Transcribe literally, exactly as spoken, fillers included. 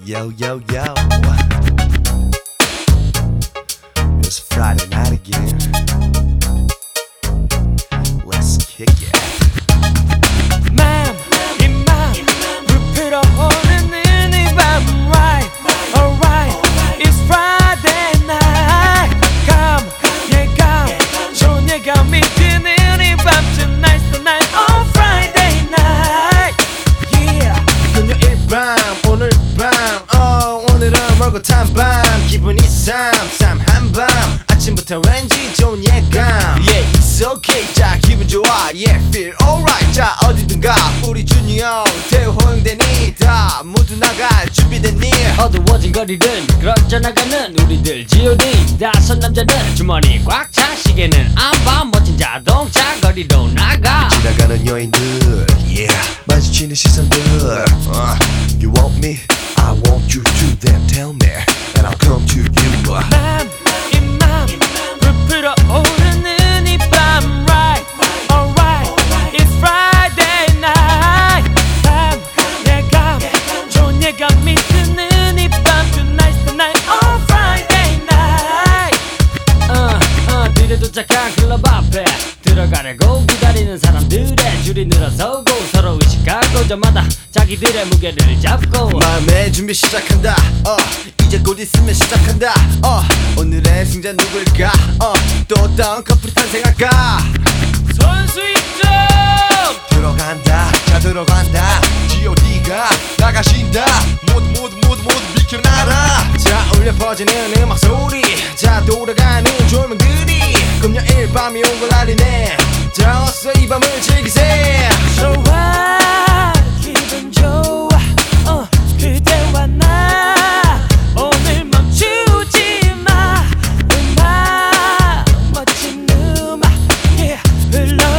Yo, yo, yo. It's Friday night again. Let's kick it. 맘, 이 맘, 불필요 없는 이 밤. Right, alright, it's Friday night. Come, yeah, come, 좋은 예감이 드는 이 밤. Tonight's the night on Friday night. Yeah. 금요일 밤, 오늘 밤, 어, 오늘은 멀고 탄 밤. 기분이 쌈쌈한 밤. 아침부터 왠지 좋은 예감. Yeah, it's okay. 자, 기분 좋아. Yeah, feel alright. 자, 어디든가 우리 준이 형, 태우 호영대니 다 모두 나갈 준비됐니? 어두워진 거리를 미끄러져 나가는 우리들 지오디 다섯 남자는 주머니 꽉 차 시계는 안봐 멋진 자동차 거리로 나가 지나가는 여인들, yeah, 마주치는 시선들. uh, You want me? I want you to them. Tell me, and I'll come to you. 맘, 이 맘, 불필요 오르는 이 밤. Right, alright, it's Friday night. 밤, 예감, 좋은 예감이 드는 이 밤. Tonight's the night on Friday night. 어, 어, 뒤에 도착한 클럽 앞에 들어가려고 기다리는 사람들의 줄이 늘어서고 서로 의식하고 저마다 자기들의 무게를 잡고 마음의 준비 시작한다. 어, 이제 곧 있으면 시작한다. 어, 오늘의 승자 누굴까? 어, 또 어떤 커플이 탄생할까? 선수 입장 들어간다, 자 들어간다. 지오디가 나가신다. 모두 모두 모두 모두 비켜나라. 자, 울려 퍼지는 음악 소리. 자, 돌아가는 조명들이 금요일 밤이 온 걸 알리네. 자, 어서 이 밤을 즐기세. 좋아 기분 좋아 어 그대와 나 오늘 멈추지 마 음악 멋진 음악 yeah 흘러